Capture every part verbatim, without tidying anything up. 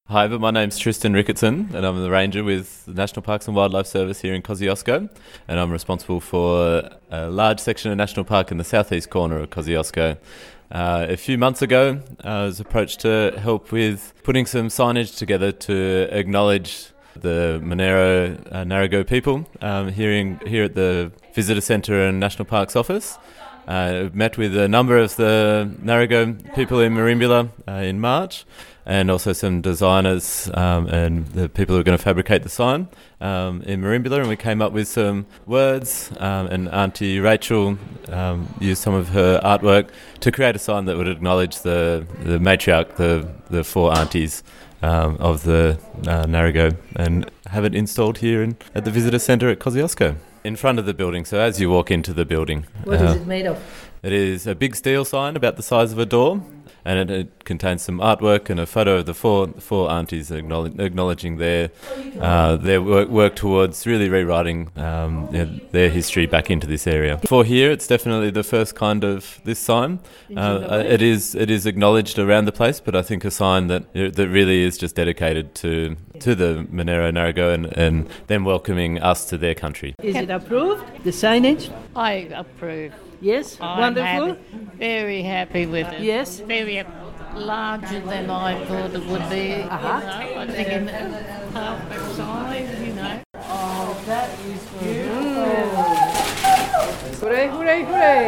Hi, but my name's Tristan Ricketson and I'm the ranger with the National Parks and Wildlife Service here in Kosciuszko, and I'm responsible for a large section of National Park in the southeast corner of Kosciuszko. Uh, a few months ago, I was approached to help with putting some signage together to acknowledge the Monero uh, Ngarigo people um, here, in, here at the Visitor Centre and National Parks office. I uh, met with a number of the Ngarigo people in Merimbula uh, in March, and also some designers um, and the people who are going to fabricate the sign um, in Merimbula, and we came up with some words, um, and Auntie Rachel um, used some of her artwork to create a sign that would acknowledge the, the matriarch, the, the four aunties um, of the uh, Ngarigo, and have it installed here in, at the Visitor Centre at Kosciuszko, in front of the building, so as you walk into the building. What uh, is it made of? It is a big steel sign about the size of a door, and it, it contains some artwork and a photo of the four four aunties acknowledge, acknowledging their uh, their work, work towards really rewriting um, you know, their history back into this area. For here, it's definitely the first kind of this sign. Uh, it is it is acknowledged around the place, but I think a sign that that really is just dedicated to to the Monero Ngarigo and, and them welcoming us to their country. Is it approved, the signage? I approve. Yes, I'm wonderful. Happy, very happy with it. Yes. Very larger than I thought it would be. Uh-huh. You know, I'm thinking half the size, you know. Oh, that is beautiful. Hooray, hooray,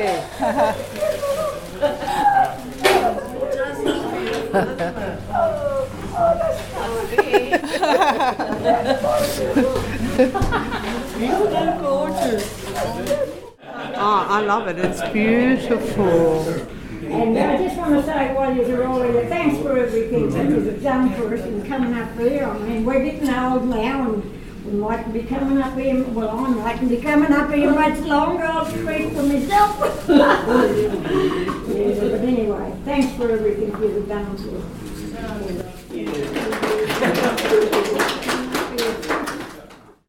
hooray. Isn't that gorgeous? Oh, I love it. It's beautiful. And I just want to say while you're rolling it, thanks for everything that you've done for us and coming up here. I mean, we're getting old now and we mightn't be coming up here, well, I mightn't be coming up here much longer. I'll speak for myself. Yeah, but anyway, thanks for everything you've done for us.